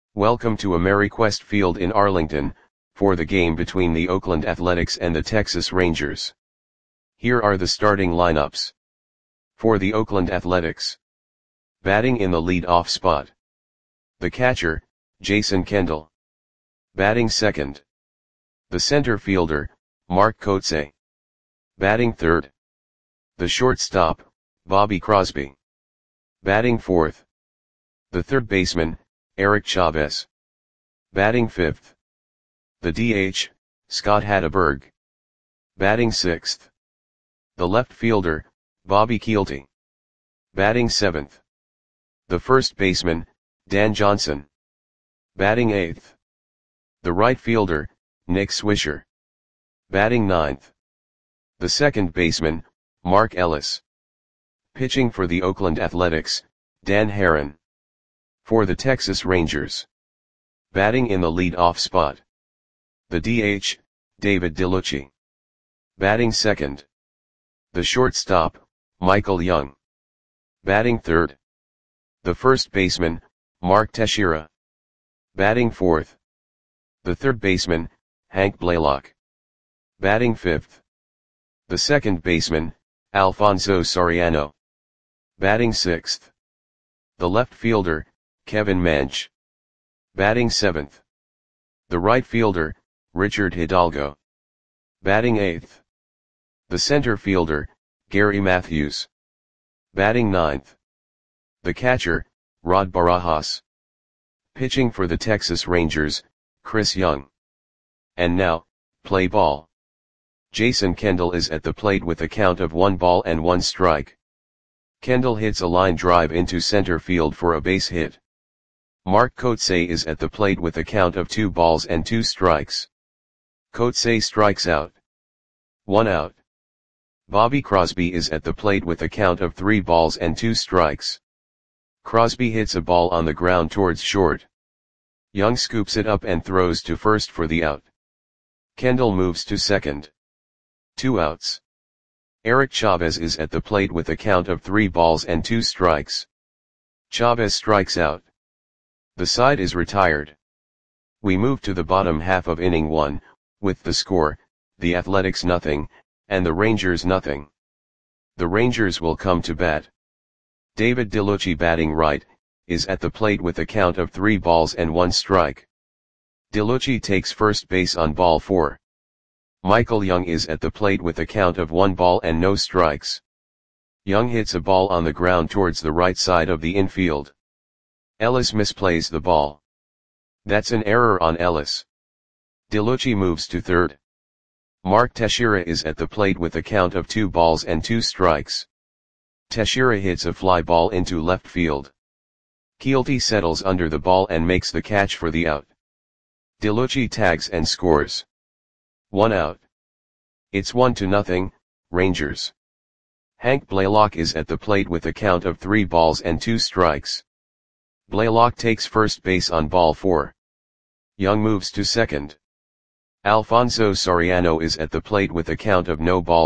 Welcome to AmeriQuest Field in Arlington, for the game between the Oakland Athletics and the Texas Rangers. Here are the starting lineups. For the Oakland Athletics. Batting in the lead-off spot. The catcher, Jason Kendall. Batting second. The center fielder, Mark Kotsay. Batting third. The shortstop, Bobby Crosby. Batting fourth. The third baseman, Eric Chavez. Batting fifth. The DH, Scott Hatteberg. Batting sixth. The left fielder, Bobby Kielty. Batting seventh. The first baseman, Dan Johnson. Batting eighth. The right fielder, Nick Swisher. Batting ninth. The second baseman, Mark Ellis. Pitching for the Oakland Athletics, Dan Haren. For the Texas Rangers. Batting in the lead-off spot. The DH, David DeLucci. Batting second. The shortstop, Michael Young. Batting third. The first baseman, Mark Teixeira. Batting fourth. The third baseman, Hank Blaylock. Batting fifth. The second baseman, Alfonso Soriano. Batting sixth. The left fielder, Kevin Mench. Batting seventh. The right fielder, Richard Hidalgo. Batting eighth. The center fielder, Gary Matthews. Batting ninth. The catcher, Rod Barajas. Pitching for the Texas Rangers, Chris Young. And now, play ball. Jason Kendall is at the plate with a count of 1-1 Kendall hits a line drive into center field for a base hit. Mark Kotsay is at the plate with a count of 2-2. Kotsay strikes out. 1 out. Bobby Crosby is at the plate with a count of 3-2. Crosby hits a ball on the ground towards short. Young scoops it up and throws to first for the out. Kendall moves to second. 2 outs. Eric Chavez is at the plate with a count of 3-2. Chavez strikes out. The side is retired. We move to the bottom half of inning 1, with the score, the Athletics 0, and the Rangers 0. The Rangers will come to bat. David DeLucci, batting right, is at the plate with a count of 3-1. DeLucci takes first base on ball 4. Michael Young is at the plate with a count of 1-0. Young hits a ball on the ground towards the right side of the infield. Ellis misplays the ball. That's an error on Ellis. DeLucci moves to third. Mark Teixeira is at the plate with a count of 2-2. Teixeira hits a fly ball into left field. Kielty settles under the ball and makes the catch for the out. DeLucci tags and scores. 1 out. It's 1-0, Rangers. Hank Blaylock is at the plate with a count of 3-2. Blaylock takes first base on ball 4. Young moves to second. Alfonso Soriano is at the plate with a count of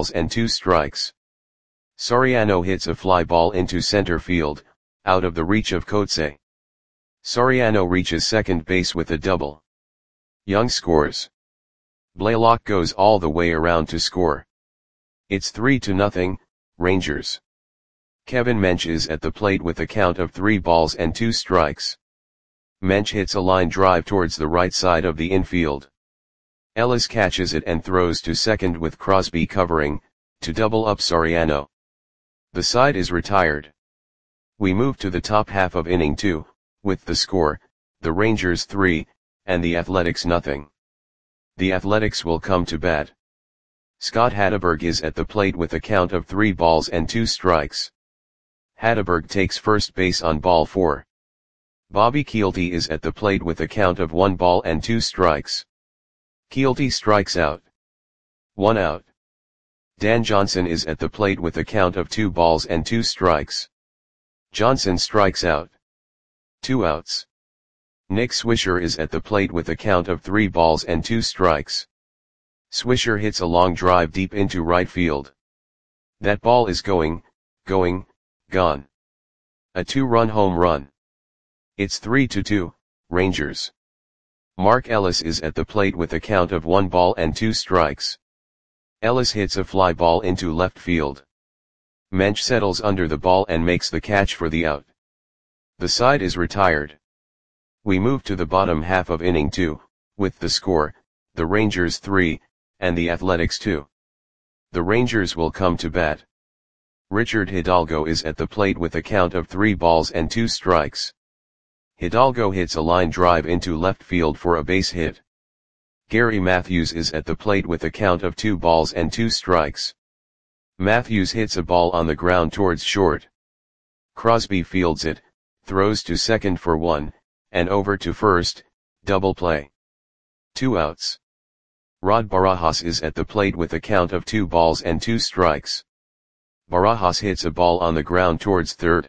0-2. Soriano hits a fly ball into center field, out of the reach of Kotsay. Soriano reaches second base with a double. Young scores. Blaylock goes all the way around to score. It's 3-0, Rangers. Kevin Mench is at the plate with a count of 3-2. Mench hits a line drive towards the right side of the infield. Ellis catches it and throws to second with Crosby covering, to double up Soriano. The side is retired. We move to the top half of inning 2, with the score, the Rangers 3, and the Athletics 0. The Athletics will come to bat. Scott Hatteberg is at the plate with a count of 3-2. Hatteberg takes first base on ball 4. Bobby Kielty is at the plate with a count of 1-2. Kielty strikes out. 1 out. Dan Johnson is at the plate with a count of 2-2. Johnson strikes out. 2 outs. Nick Swisher is at the plate with a count of 3-2. Swisher hits a long drive deep into right field. That ball is going, gone. A 2-run home run. It's 3-2, Rangers. Mark Ellis is at the plate with a count of 1 ball and 2 strikes. Ellis hits a fly ball into left field. Mensch settles under the ball and makes the catch for the out. The side is retired. We move to the bottom half of inning 2, with the score, the Rangers 3, and the Athletics 2. The Rangers will come to bat. Richard Hidalgo is at the plate with a count of 3 balls and 2 strikes. Hidalgo hits a line drive into left field for a base hit. Gary Matthews is at the plate with a count of 2 balls and 2 strikes. Matthews hits a ball on the ground towards short. Crosby fields it, throws to second for 1, and over to first, double play. 2 outs. Rod Barajas is at the plate with a count of 2 balls and 2 strikes. Barajas hits a ball on the ground towards third.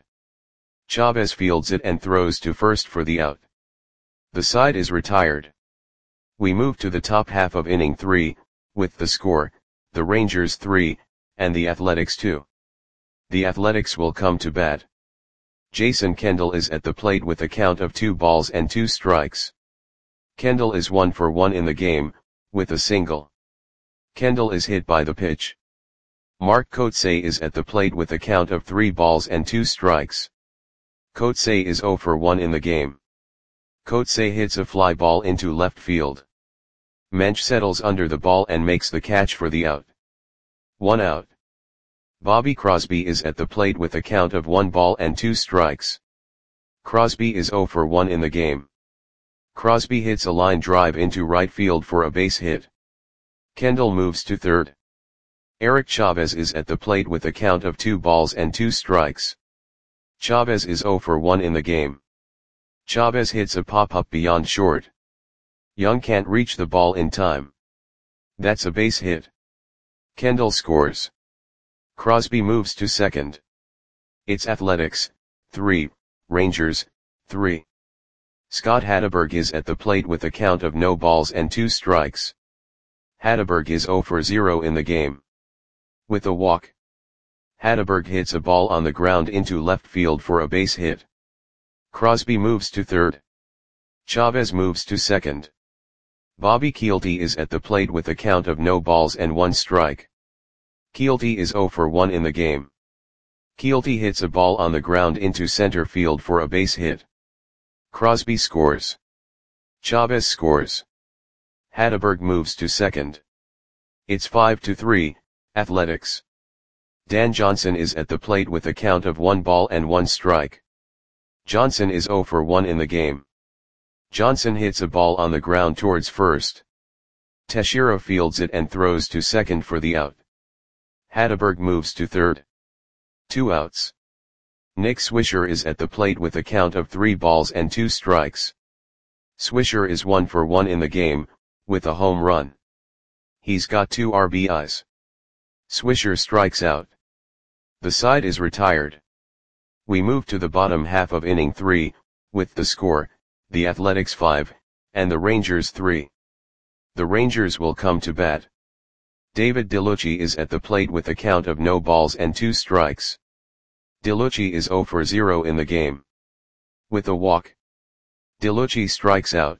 Chavez fields it and throws to first for the out. The side is retired. We move to the top half of inning 3, with the score, the Rangers 3, and the Athletics 2. The Athletics will come to bat. Jason Kendall is at the plate with a count of 2 balls and 2 strikes. Kendall is 1 for 1 in the game, with a single. Kendall is hit by the pitch. Mark Kotsay is at the plate with a count of 3 balls and 2 strikes. Kotsay is 0 for 1 in the game. Kotsay hits a fly ball into left field. Mensch settles under the ball and makes the catch for the out. 1 out. Bobby Crosby is at the plate with a count of 1 ball and 2 strikes. Crosby is 0 for 1 in the game. Crosby hits a line drive into right field for a base hit. Kendall moves to third. Eric Chavez is at the plate with a count of 2 balls and 2 strikes. Chavez is 0 for 1 in the game. Chavez hits a pop-up beyond short. Young can't reach the ball in time. That's a base hit. Kendall scores. Crosby moves to second. It's Athletics, 3, Rangers, 3. Scott Hatteberg is at the plate with a count of no balls and 2 strikes. Hatteberg is 0 for 0 in the game. With a walk. Hatteberg hits a ball on the ground into left field for a base hit. Crosby moves to third. Chavez moves to second. Bobby Kielty is at the plate with a count of no balls and 1 strike. Kielty is 0 for 1 in the game. Kielty hits a ball on the ground into center field for a base hit. Crosby scores. Chavez scores. Hatteberg moves to second. It's 5-3, Athletics. Dan Johnson is at the plate with a count of 1 ball and 1 strike. Johnson is 0 for 1 in the game. Johnson hits a ball on the ground towards first. Teixeira fields it and throws to second for the out. Hatteberg moves to third. 2 outs. Nick Swisher is at the plate with a count of 3 balls and 2 strikes. Swisher is 1 for 1 in the game, with a home run. He's got 2 RBIs. Swisher strikes out. The side is retired. We move to the bottom half of inning 3, with the score, the Athletics 5, and the Rangers 3. The Rangers will come to bat. David DeLucci is at the plate with a count of no balls and 2 strikes. DeLucci is 0 for 0 in the game. With a walk. DeLucci strikes out.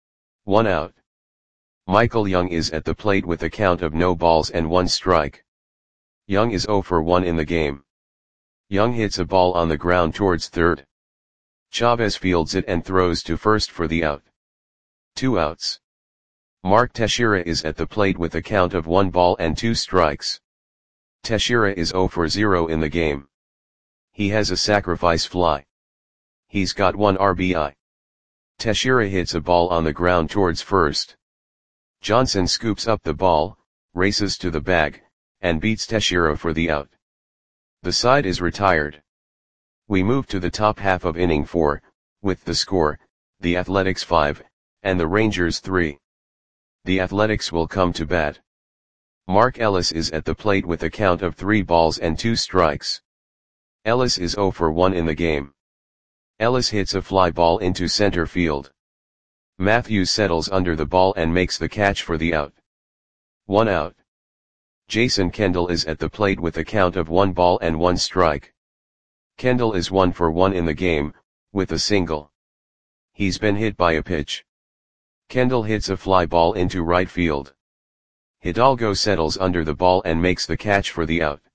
1 out. Michael Young is at the plate with a count of no balls and 1 strike. Young is 0 for 1 in the game. Young hits a ball on the ground towards third. Chavez fields it and throws to first for the out. 2 outs. Mark Teixeira is at the plate with a count of 1 ball and 2 strikes. Teixeira is 0 for 0 in the game. He has a sacrifice fly. He's got 1 RBI. Teixeira hits a ball on the ground towards first. Johnson scoops up the ball, races to the bag, and beats Teixeira for the out. The side is retired. We move to the top half of inning 4, with the score, the Athletics 5, and the Rangers 3. The Athletics will come to bat. Mark Ellis is at the plate with a count of 3 balls and 2 strikes. Ellis is 0 for 1 in the game. Ellis hits a fly ball into center field. Matthews settles under the ball and makes the catch for the out. 1 out. Jason Kendall is at the plate with a count of 1 ball and 1 strike. Kendall is 1 for 1 in the game, with a single. He's been hit by a pitch. Kendall hits a fly ball into right field. Hidalgo settles under the ball and makes the catch for the out.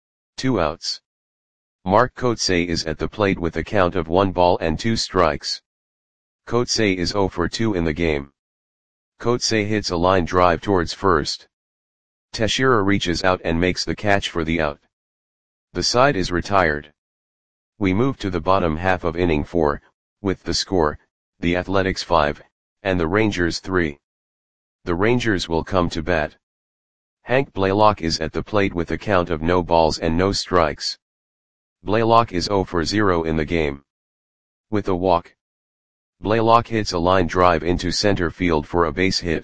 2 outs. Mark Kotsay is at the plate with a count of 1 ball and 2 strikes. Kotsay is 0 for 2 in the game. Kotsay hits a line drive towards first. Teixeira reaches out and makes the catch for the out. The side is retired. We move to the bottom half of inning 4, with the score, the Athletics 5, and the Rangers 3. The Rangers will come to bat. Hank Blaylock is at the plate with a count of no balls and no strikes. Blaylock is 0 for 0 in the game. With a walk, Blaylock hits a line drive into center field for a base hit.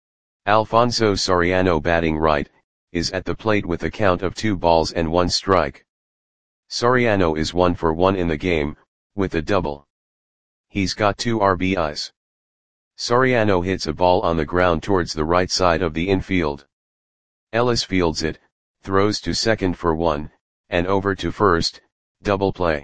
Alfonso Soriano, batting right, is at the plate with a count of 2 balls and 1 strike. Soriano is 1 for 1 in the game, with a double. He's got 2 RBIs. Soriano hits a ball on the ground towards the right side of the infield. Ellis fields it, throws to second for 1, and over to first, double play.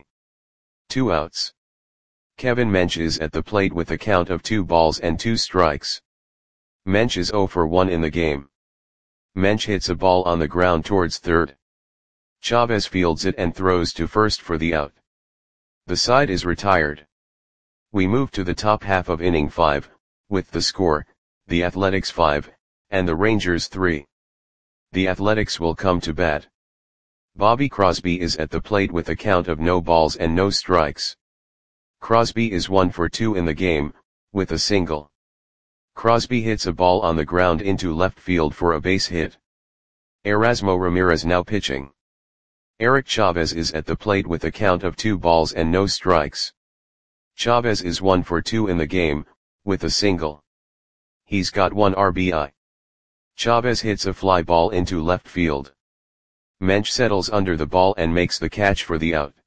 2 outs. Kevin Mench is at the plate with a count of 2 balls and 2 strikes. Mench is 0 for 1 in the game. Mench hits a ball on the ground towards third. Chavez fields it and throws to first for the out. The side is retired. We move to the top half of inning 5, with the score, the Athletics 5, and the Rangers 3. The Athletics will come to bat. Bobby Crosby is at the plate with a count of no balls and no strikes. Crosby is 1 for 2 in the game, with a single. Crosby hits a ball on the ground into left field for a base hit. Erasmo Ramirez now pitching. Eric Chavez is at the plate with a count of 2 balls and no strikes. Chavez is 1 for 2 in the game, with a single. He's got 1 RBI. Chavez hits a fly ball into left field. Mench settles under the ball and makes the catch for the out.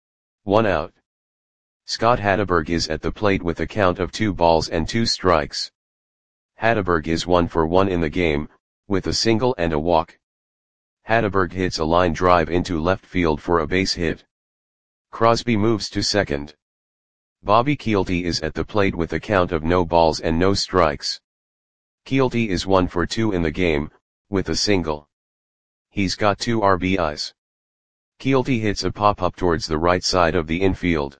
1 out. Scott Hatteberg is at the plate with a count of 2 balls and 2 strikes. Hatteberg is 1 for 1 in the game, with a single and a walk. Hatteberg hits a line drive into left field for a base hit. Crosby moves to second. Bobby Kielty is at the plate with a count of no balls and no strikes. Kielty is 1 for 2 in the game, with a single. He's got 2 RBIs. Kielty hits a pop-up towards the right side of the infield.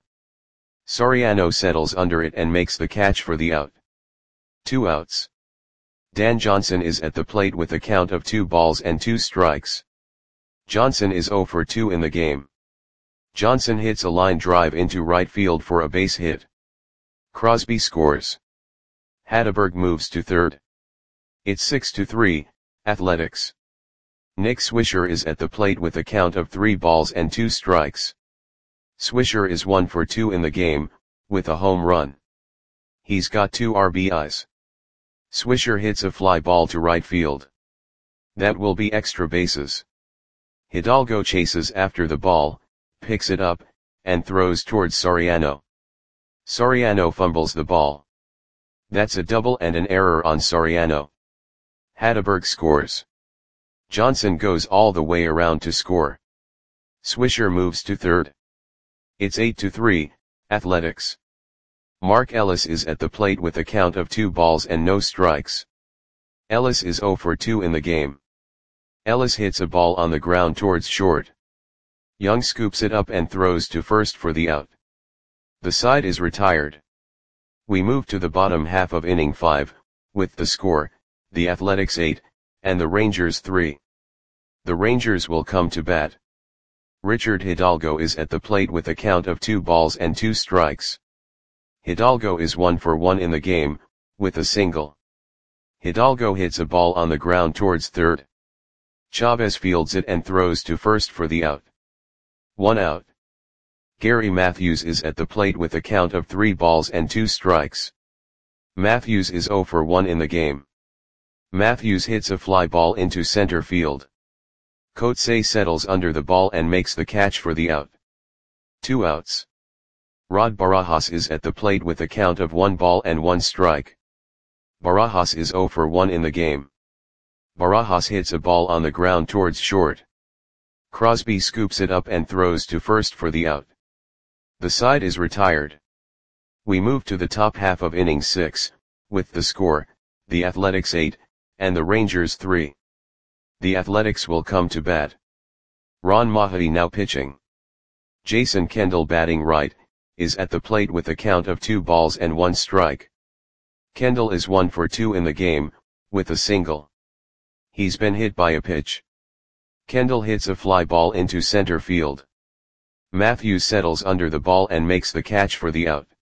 Soriano settles under it and makes the catch for the out. 2 outs. Dan Johnson is at the plate with a count of 2 balls and 2 strikes. Johnson is 0 for 2 in the game. Johnson hits a line drive into right field for a base hit. Crosby scores. Hatteberg moves to third. It's 6-3, Athletics. Nick Swisher is at the plate with a count of 3 balls and 2 strikes. Swisher is 1 for 2 in the game, with a home run. He's got 2 RBIs. Swisher hits a fly ball to right field. That will be extra bases. Hidalgo chases after the ball, picks it up, and throws towards Soriano. Soriano fumbles the ball. That's a double and an error on Soriano. Hatteberg scores. Johnson goes all the way around to score. Swisher moves to third. It's 8-3, Athletics. Mark Ellis is at the plate with a count of 2 balls and no strikes. Ellis is 0 for 2 in the game. Ellis hits a ball on the ground towards short. Young scoops it up and throws to first for the out. The side is retired. We move to the bottom half of inning 5, with the score, the Athletics 8, and the Rangers 3. The Rangers will come to bat. Richard Hidalgo is at the plate with a count of 2 balls and 2 strikes. Hidalgo is 1 for 1 in the game, with a single. Hidalgo hits a ball on the ground towards third. Chavez fields it and throws to first for the out. 1 out. Gary Matthews is at the plate with a count of 3 balls and 2 strikes. Matthews is 0 for 1 in the game. Matthews hits a fly ball into center field. Kotsay settles under the ball and makes the catch for the out. 2 outs. Rod Barajas is at the plate with a count of 1 ball and 1 strike. Barajas is 0 for 1 in the game. Barajas hits a ball on the ground towards short. Crosby scoops it up and throws to first for the out. The side is retired. We move to the top half of inning 6, with the score, the Athletics 8, and the Rangers 3. The Athletics will come to bat. Ron Mahaty now pitching. Jason Kendall batting right, is at the plate with a count of 2 balls and 1 strike. Kendall is 1 for 2 in the game, with a single. He's been hit by a pitch. Kendall hits a fly ball into center field. Matthews settles under the ball and makes the catch for the out.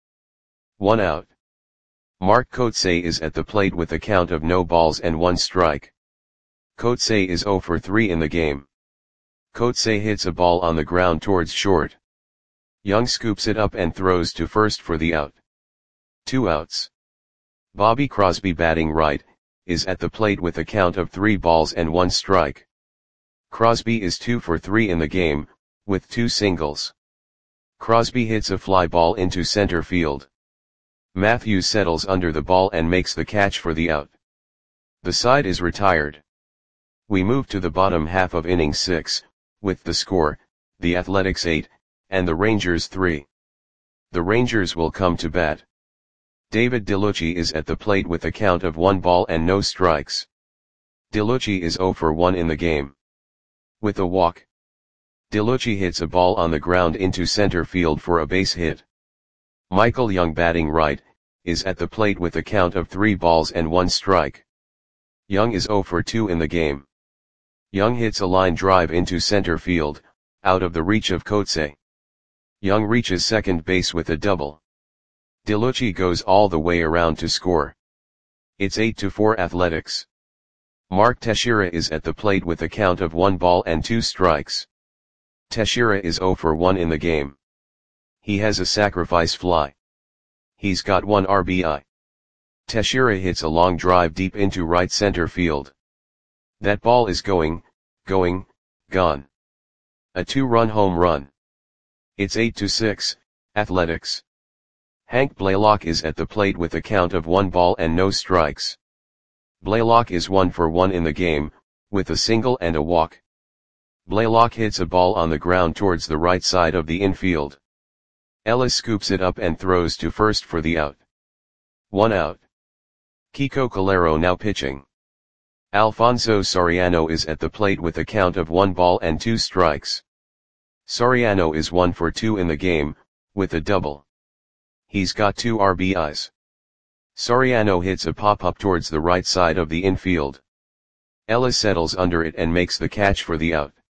1 out. Mark Kotsay is at the plate with a count of no balls and 1 strike. Kotsay is 0 for 3 in the game. Kotsay hits a ball on the ground towards short. Young scoops it up and throws to first for the out. 2 outs. Bobby Crosby batting right, is at the plate with a count of 3 balls and 1 strike. Crosby is 2 for 3 in the game, with 2 singles. Crosby hits a fly ball into center field. Matthews settles under the ball and makes the catch for the out. The side is retired. We move to the bottom half of inning 6, with the score, the Athletics 8, and the Rangers 3. The Rangers will come to bat. David DeLucci is at the plate with a count of 1 ball and no strikes. DeLucci is 0 for 1 in the game. With a walk. DeLucci hits a ball on the ground into center field for a base hit. Michael Young batting right, is at the plate with a count of 3 balls and 1 strike. Young is 0 for 2 in the game. Young hits a line drive into center field, out of the reach of Kotsay. Young reaches second base with a double. DeLucci goes all the way around to score. It's 8-4 Athletics. Mark Teixeira is at the plate with a count of 1 ball and 2 strikes. Teixeira is 0 for 1 in the game. He has a sacrifice fly. He's got 1 RBI. Teixeira hits a long drive deep into right center field. That ball is gone. A 2-run home run. It's 8-6, Athletics. Hank Blaylock is at the plate with a count of 1 ball and no strikes. Blaylock is 1 for 1 in the game, with a single and a walk. Blaylock hits a ball on the ground towards the right side of the infield. Ellis scoops it up and throws to first for the out. 1 out. Kiko Calero now pitching. Alfonso Soriano is at the plate with a count of 1 ball and 2 strikes. Soriano is 1 for 2 in the game, with a double. He's got 2 RBIs. Soriano hits a pop-up towards the right side of the infield. Ellis settles under it and makes the catch for the out.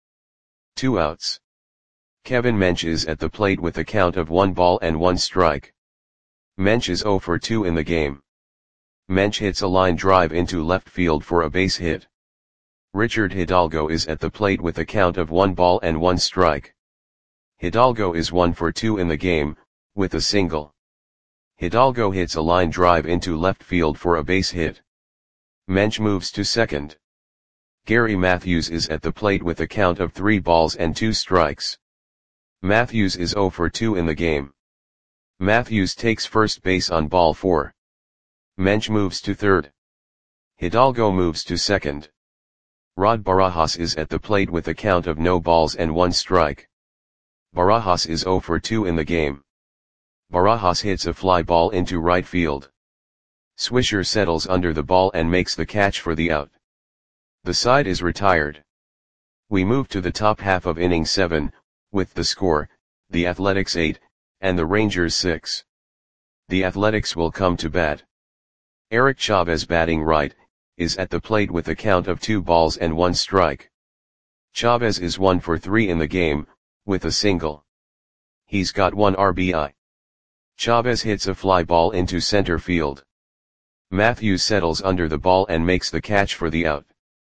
2 outs. Kevin Mench is at the plate with a count of 1 ball and 1 strike. Mench is 0 for 2 in the game. Mench hits a line drive into left field for a base hit. Richard Hidalgo is at the plate with a count of 1 ball and 1 strike. Hidalgo is 1 for 2 in the game, with a single. Hidalgo hits a line drive into left field for a base hit. Mench moves to second. Gary Matthews is at the plate with a count of 3 balls and 2 strikes. Matthews is 0 for 2 in the game. Matthews takes first base on ball 4. Mench moves to third. Hidalgo moves to second. Rod Barajas is at the plate with a count of no balls and 1 strike. Barajas is 0 for 2 in the game. Barajas hits a fly ball into right field. Swisher settles under the ball and makes the catch for the out. The side is retired. We move to the top half of inning 7, with the score, the Athletics 8, and the Rangers 6. The Athletics will come to bat. Eric Chavez batting right, is at the plate with a count of 2 balls and 1 strike. Chavez is 1 for 3 in the game, with a single. He's got 1 RBI. Chavez hits a fly ball into center field. Matthews settles under the ball and makes the catch for the out.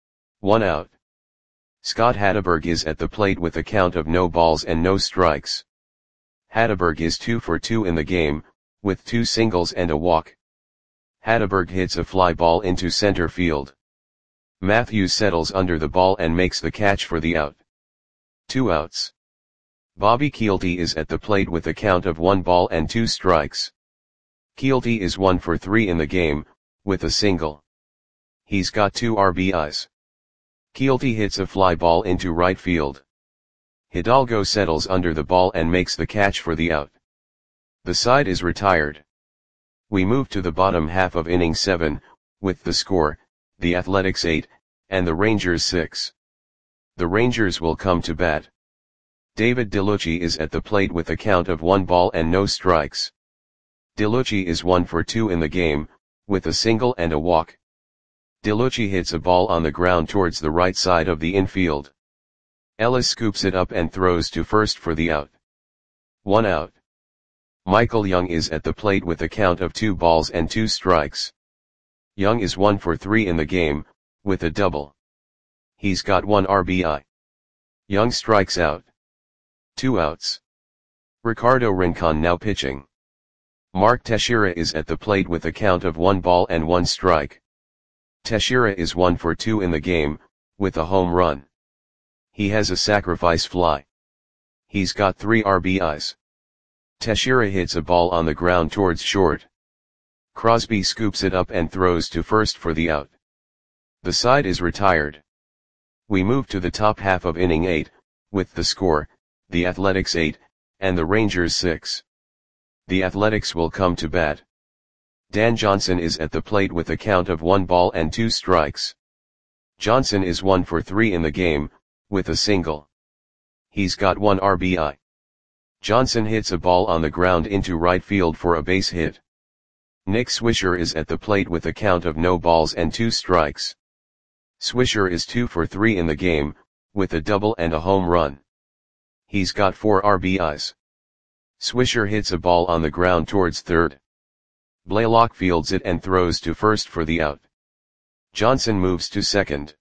1 out. Scott Hatteberg is at the plate with a count of no balls and no strikes. Hatteberg is 2 for 2 in the game, with 2 singles and a walk. Hatteberg hits a fly ball into center field. Matthews settles under the ball and makes the catch for the out. 2 outs. Bobby Kielty is at the plate with a count of 1 ball and 2 strikes. Kielty is 1 for 3 in the game, with a single. He's got 2 RBIs. Kielty hits a fly ball into right field. Hidalgo settles under the ball and makes the catch for the out. The side is retired. We move to the bottom half of inning 7, with the score, the Athletics 8, and the Rangers 6. The Rangers will come to bat. David DeLucci is at the plate with a count of 1 ball and no strikes. DeLucci is 1 for 2 in the game, with a single and a walk. DeLucci hits a ball on the ground towards the right side of the infield. Ellis scoops it up and throws to first for the out. 1 out. Michael Young is at the plate with a count of 2 balls and 2 strikes. Young is 1 for 3 in the game, with a double. He's got 1 RBI. Young strikes out. 2 outs. Ricardo Rincon now pitching. Mark Teixeira is at the plate with a count of 1 ball and 1 strike. Teixeira is 1 for 2 in the game, with a home run. He has a sacrifice fly. He's got 3 RBIs. Teixeira hits a ball on the ground towards short. Crosby scoops it up and throws to first for the out. The side is retired. We move to the top half of inning 8, with the score, the Athletics 8, and the Rangers 6. The Athletics will come to bat. Dan Johnson is at the plate with a count of 1 ball and 2 strikes. Johnson is 1 for 3 in the game, with a single. He's got 1 RBI. Johnson hits a ball on the ground into right field for a base hit. Nick Swisher is at the plate with a count of no balls and 2 strikes. Swisher is 2 for 3 in the game, with a double and a home run. He's got 4 RBIs. Swisher hits a ball on the ground towards third. Blaylock fields it and throws to first for the out. Johnson moves to second.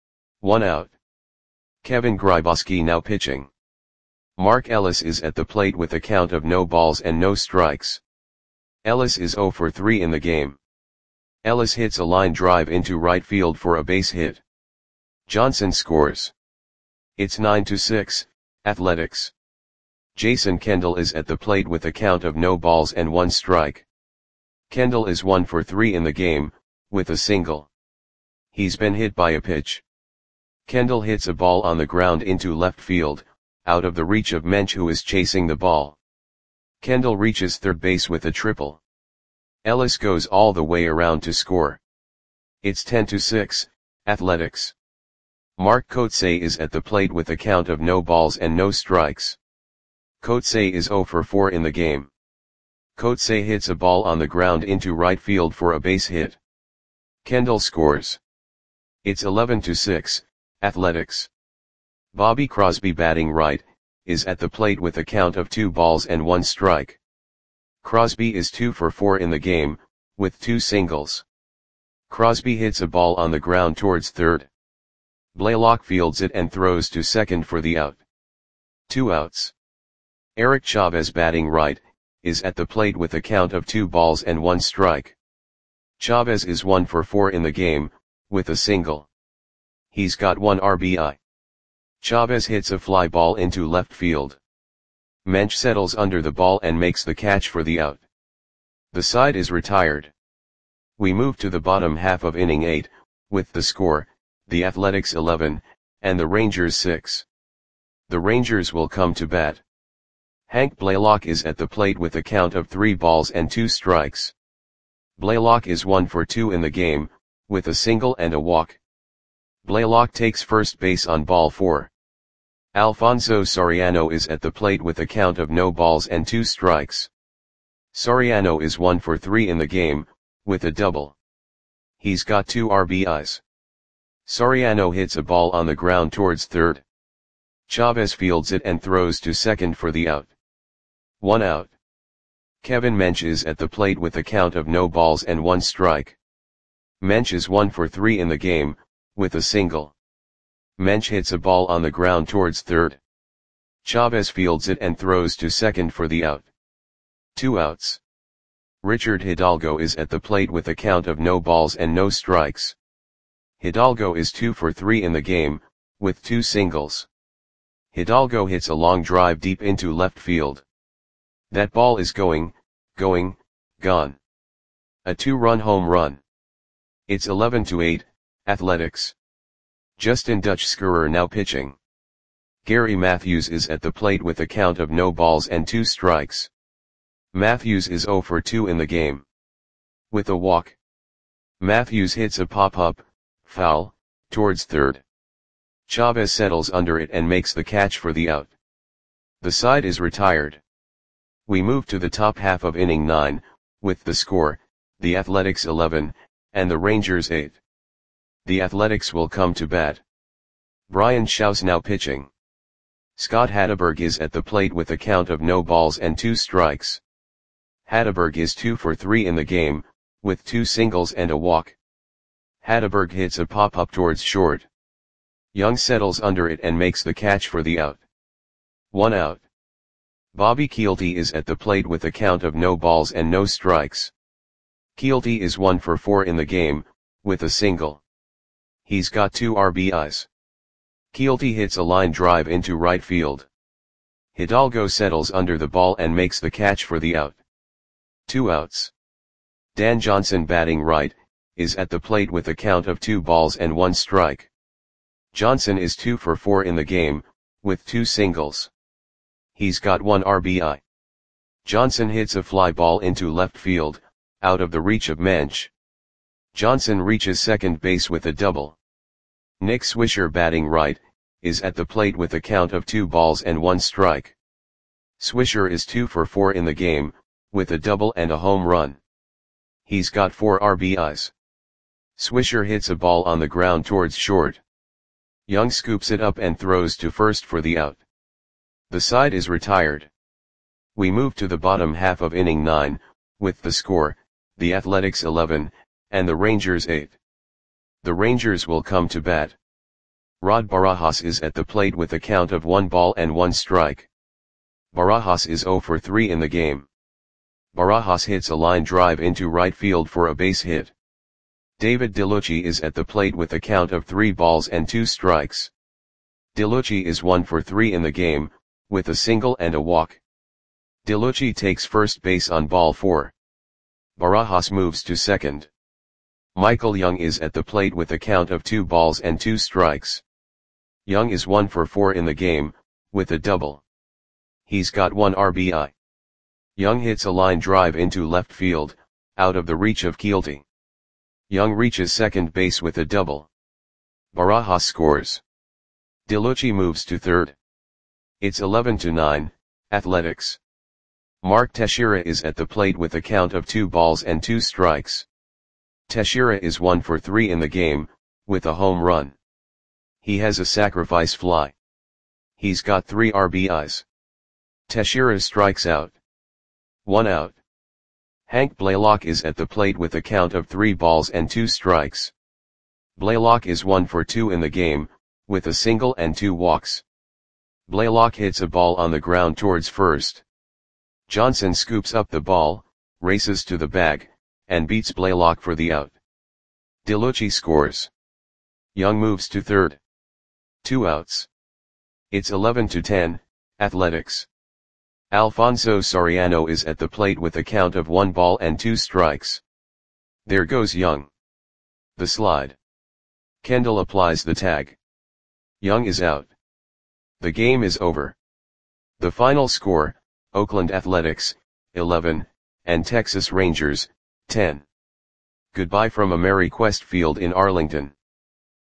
1 out. Kevin Grybauski now pitching. Mark Ellis is at the plate with a count of no balls and no strikes. Ellis is 0 for 3 in the game. Ellis hits a line drive into right field for a base hit. Johnson scores. It's 9-6, Athletics. Jason Kendall is at the plate with a count of no balls and 1 strike. Kendall is 1 for 3 in the game, with a single. He's been hit by a pitch. Kendall hits a ball on the ground into left field, out of the reach of Mensch, who is chasing the ball. Kendall reaches third base with a triple. Ellis goes all the way around to score. It's 10-6, Athletics. Mark Kotsay is at the plate with a count of no balls and no strikes. Kotsay is 0 for 4 in the game. Kotsay hits a ball on the ground into right field for a base hit. Kendall scores. It's 11-6, Athletics. Bobby Crosby, batting right, is at the plate with a count of 2 balls and 1 strike. Crosby is 2 for 4 in the game, with 2 singles. Crosby hits a ball on the ground towards third. Blaylock fields it and throws to second for the out. 2 outs. Eric Chavez, batting right, is at the plate with a count of 2 balls and 1 strike. Chavez is 1 for 4 in the game, with a single. He's got 1 RBI. Chavez hits a fly ball into left field. Mensch settles under the ball and makes the catch for the out. The side is retired. We move to the bottom half of inning 8, with the score, the Athletics 11, and the Rangers 6. The Rangers will come to bat. Hank Blaylock is at the plate with a count of 3 balls and 2 strikes. Blaylock is 1 for 2 in the game, with a single and a walk. Blaylock takes first base on ball 4. Alfonso Soriano is at the plate with a count of no balls and 2 strikes. Soriano is 1 for 3 in the game, with a double. He's got 2 RBIs. Soriano hits a ball on the ground towards third. Chavez fields it and throws to second for the out. 1 out. Kevin Mensch is at the plate with a count of no balls and 1 strike. Mensch is 1 for 3 in the game, with a single. Mensch hits a ball on the ground towards third. Chavez fields it and throws to second for the out. 2 outs. Richard Hidalgo is at the plate with a count of no balls and no strikes. Hidalgo is 2 for 3 in the game, with 2 singles. Hidalgo hits a long drive deep into left field. That ball is gone. A 2-run home run. It's 11-8, Athletics. Justin Dutch-Schurer now pitching. Gary Matthews is at the plate with a count of no balls and 2 strikes. Matthews is 0 for 2 in the game. With a walk, Matthews hits a pop-up, foul, towards third. Chavez settles under it and makes the catch for the out. The side is retired. We move to the top half of inning 9, with the score, the Athletics 11, and the Rangers 8. The Athletics will come to bat. Brian Shaw's now pitching. Scott Hatteberg is at the plate with a count of no balls and 2 strikes. Hatteberg is 2 for 3 in the game, with 2 singles and a walk. Hatteberg hits a pop-up towards short. Young settles under it and makes the catch for the out. 1 out. Bobby Kielty is at the plate with a count of no balls and no strikes. Kielty is 1 for 4 in the game, with a single. He's got 2 RBIs. Kielty hits a line drive into right field. Hidalgo settles under the ball and makes the catch for the out. 2 outs. Dan Johnson, batting right, is at the plate with a count of 2 balls and 1 strike. Johnson is 2 for 4 in the game, with 2 singles. He's got 1 RBI. Johnson hits a fly ball into left field, out of the reach of Mensch. Johnson reaches second base with a double. Nick Swisher, batting right, is at the plate with a count of 2 balls and 1 strike. Swisher is 2 for 4 in the game, with a double and a home run. He's got 4 RBIs. Swisher hits a ball on the ground towards short. Young scoops it up and throws to first for the out. The side is retired. We move to the bottom half of inning 9, with the score, the Athletics 11, and the Rangers 8. The Rangers will come to bat. Rod Barajas is at the plate with a count of 1 ball and 1 strike. Barajas is 0 for 3 in the game. Barajas hits a line drive into right field for a base hit. David DeLucci is at the plate with a count of 3 balls and 2 strikes. DeLucci is 1 for 3 in the game, with a single and a walk. DeLucci takes first base on ball 4. Barajas moves to second. Michael Young is at the plate with a count of 2 balls and 2 strikes. Young is 1 for 4 in the game, with a double. He's got 1 RBI. Young hits a line drive into left field, out of the reach of Kielty. Young reaches second base with a double. Barajas scores. DeLucci moves to third. It's 11-9, Athletics. Mark Teixeira is at the plate with a count of 2 balls and 2 strikes. Teixeira is 1 for 3 in the game, with a home run. He has a sacrifice fly. He's got 3 RBIs. Teixeira strikes out. 1 out. Hank Blaylock is at the plate with a count of 3 balls and 2 strikes. Blaylock is 1 for 2 in the game, with a single and 2 walks. Blaylock hits a ball on the ground towards first. Johnson scoops up the ball, races to the bag, and beats Blaylock for the out. DeLucci scores. Young moves to third. 2 outs. It's 11-10, Athletics. Alfonso Soriano is at the plate with a count of 1 ball and 2 strikes. There goes Young. The slide. Kendall applies the tag. Young is out. The game is over. The final score, Oakland Athletics, 11, and Texas Rangers, 10. Goodbye from AmeriQuest Field in Arlington.